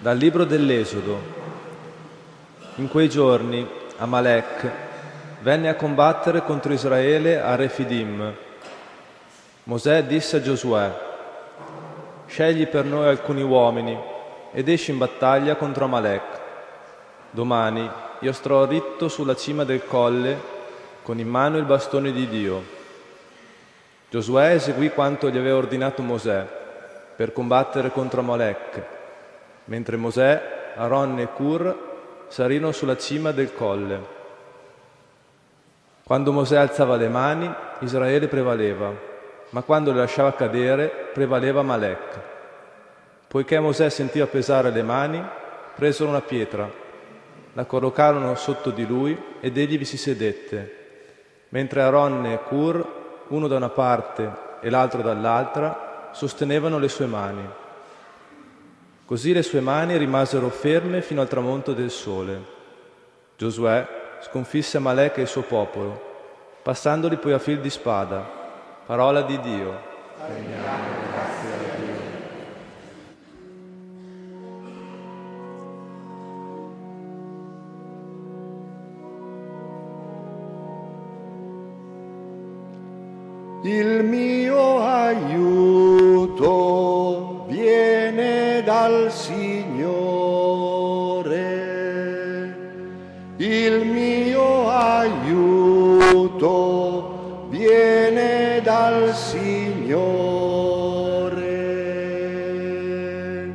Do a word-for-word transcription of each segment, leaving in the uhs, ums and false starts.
Dal libro dell'Esodo. In quei giorni Amalek venne a combattere contro Israele a Refidim. Mosè disse a Giosuè: «Scegli per noi alcuni uomini ed esci in battaglia contro Amalek. Domani io starò ritto sulla cima del colle con in mano il bastone di Dio». Giosuè eseguì quanto gli aveva ordinato Mosè per combattere contro Amalek, mentre Mosè, Aaron e Cur salirono sulla cima del colle. Quando Mosè alzava le mani, Israele prevaleva, ma quando le lasciava cadere, prevaleva Amalek. Poiché Mosè sentiva pesare le mani, presero una pietra, la collocarono sotto di lui ed egli vi si sedette, mentre Aaron e Cur, uno da una parte e l'altro dall'altra, sostenevano le sue mani. Così le sue mani rimasero ferme fino al tramonto del sole. Giosuè sconfisse Amalek e il suo popolo, passandoli poi a fil di spada. Parola di Dio. Rendiamo grazie a Dio. Il mio aiuto viene dal Signore, il mio aiuto viene dal Signore.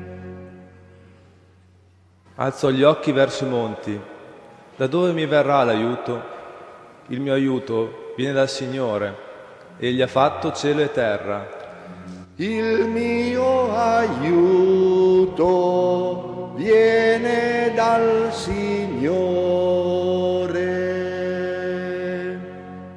Alzo gli occhi verso i monti. Da dove mi verrà l'aiuto? Il mio aiuto viene dal Signore. Egli ha fatto cielo e terra. Il mio aiuto viene dal Signore.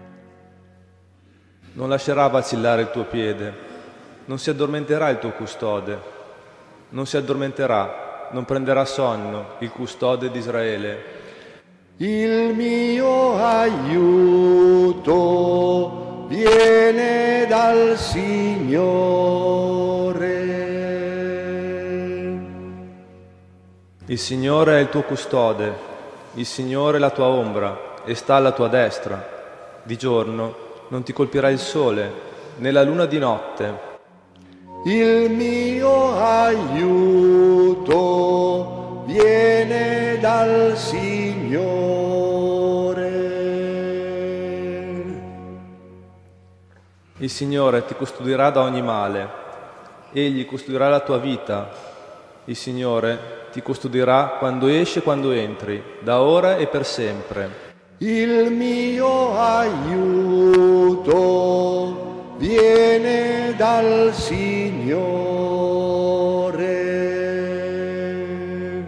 Non lascerà vacillare il tuo piede, non si addormenterà il tuo custode, non si addormenterà, non prenderà sonno il custode di Israele. Il mio aiuto viene dal Signore. Il Signore è il tuo custode, il Signore è la tua ombra e sta alla tua destra. Di giorno non ti colpirà il sole, né la luna di notte. Il mio aiuto viene dal Signore. Il Signore ti custodirà da ogni male, Egli custodirà la tua vita. Il Signore ti custodirà quando esci e quando entri, da ora e per sempre. Il mio aiuto viene dal Signore.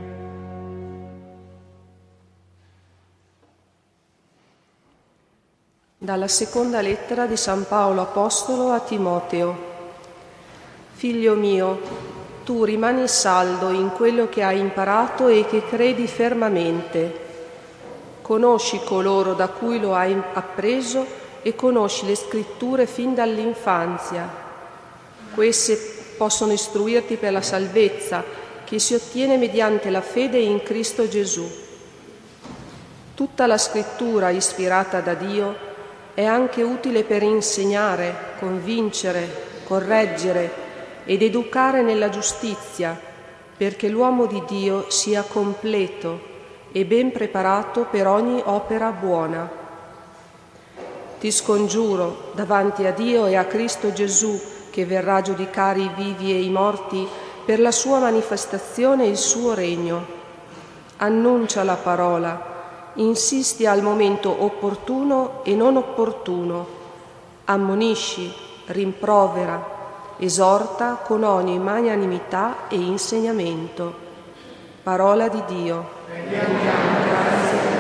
Dalla seconda lettera di San Paolo Apostolo a Timoteo. Figlio mio, tu rimani saldo in quello che hai imparato e che credi fermamente. Conosci coloro da cui lo hai appreso e conosci le scritture fin dall'infanzia. Queste possono istruirti per la salvezza che si ottiene mediante la fede in Cristo Gesù. Tutta la scrittura ispirata da Dio è anche utile per insegnare, convincere, correggere ed educare nella giustizia, perché l'uomo di Dio sia completo e ben preparato per ogni opera buona. Ti scongiuro davanti a Dio e a Cristo Gesù, che verrà a giudicare i vivi e i morti per la sua manifestazione e il suo regno. Annuncia la parola, insisti al momento opportuno e non opportuno, ammonisci, rimprovera, esorta con ogni magnanimità e insegnamento. Parola di Dio. Rendiamo grazie a Dio.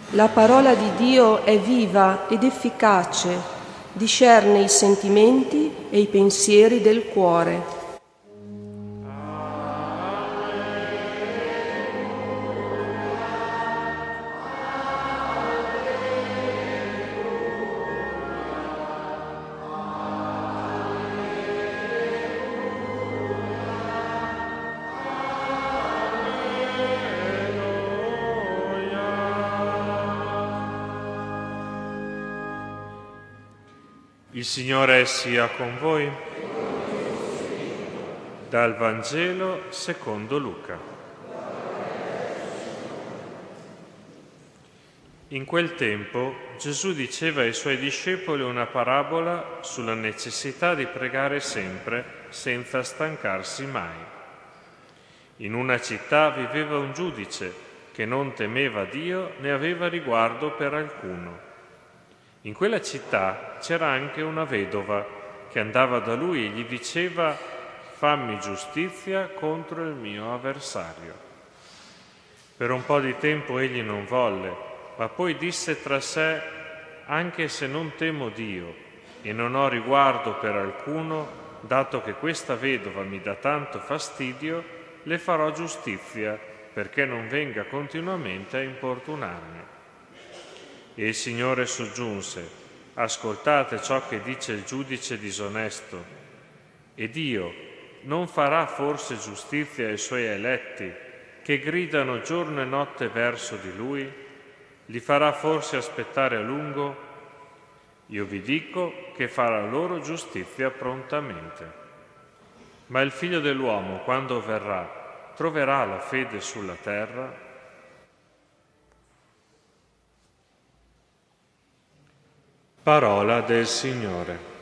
La parola di Dio è viva ed efficace, discerne i sentimenti e i pensieri del cuore. Il Signore sia con voi. Dal Vangelo secondo Luca. In quel tempo Gesù diceva ai suoi discepoli una parabola sulla necessità di pregare sempre senza stancarsi mai. In una città viveva un giudice che non temeva Dio né aveva riguardo per alcuno. In quella città c'era anche una vedova che andava da lui e gli diceva: fammi giustizia contro il mio avversario. Per un po' di tempo egli non volle, ma poi disse tra sé: anche se non temo Dio e non ho riguardo per alcuno, dato che questa vedova mi dà tanto fastidio, le farò giustizia perché non venga continuamente a importunarmi. E il Signore soggiunse: ascoltate ciò che dice il giudice disonesto. E Dio non farà forse giustizia ai suoi eletti, che gridano giorno e notte verso di Lui? Li farà forse aspettare a lungo? Io vi dico che farà loro giustizia prontamente. Ma il Figlio dell'uomo, quando verrà, troverà la fede sulla terra? Parola del Signore.